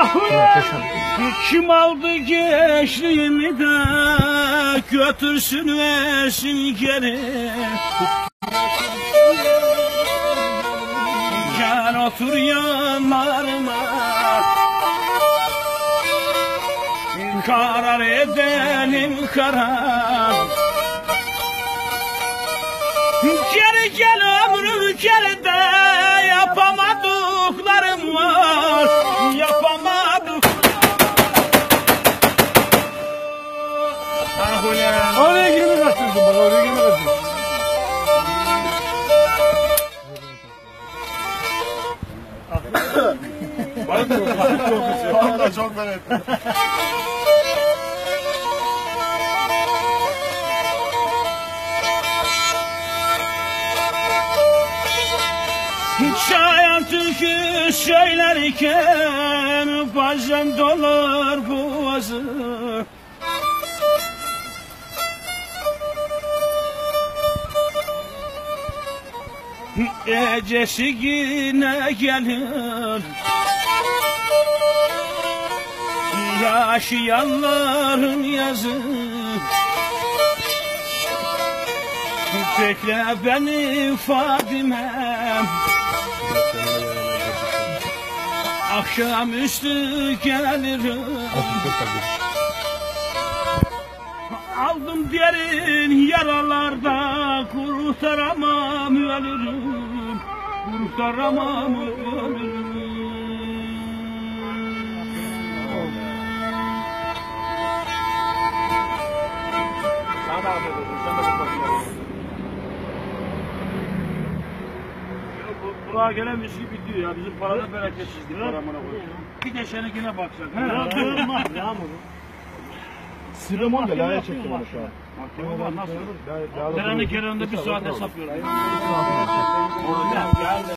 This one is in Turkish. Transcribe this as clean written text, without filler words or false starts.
Kim aldı gençliğimi de götürsün versin geri. Gel otur yanlarıma, karar edelim karar. Geri gel ömrüm geride, yapamadıklarım var, yapamadık. Oraya girme kaçırdın bak, oraya girme kaçırdın. Valla çok merak ettim. Şayan türkü söylerken bazen dolar boğazı. Ecesi yine gelir, yaşayanların yazı. Bekle beni Fadime'm, akşamüstü gelirim. Aldım derin yaralarda, kurtaramam ölürüm, kurtaramam ölürüm. Buraya gelen müzik bitiyor ya, bizim parada bereketsizlik var amına koyayım. Bir de seninkine bakacak. Sırımon da laya çektim onu şu an. Nasıl? Kereni bir saat hesap yiyorum.